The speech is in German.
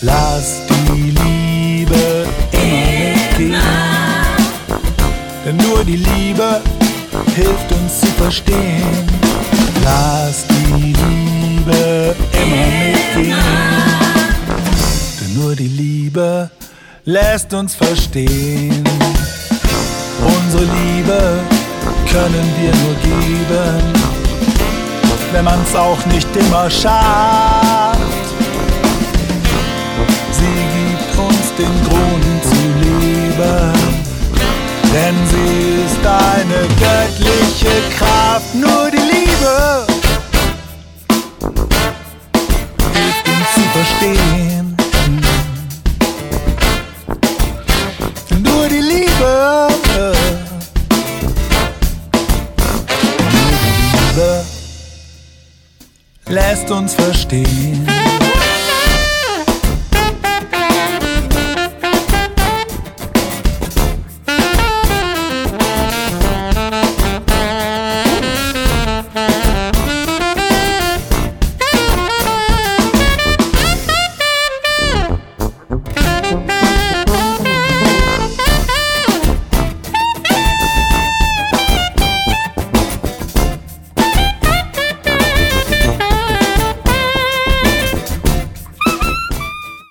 Lass die Liebe immer mitgehen, denn nur die Liebe hilft uns zu verstehen. Lass die Liebe immer mitgehen, denn nur die Liebe lässt uns verstehen. Unsere Liebe können wir nur geben, wenn man's auch nicht immer schafft. Sie gibt uns den Grund zu leben, denn sie ist eine göttliche Kraft. Nur die Liebe hilft uns zu verstehen. Nur die Liebe, nur die Liebe lässt uns verstehen.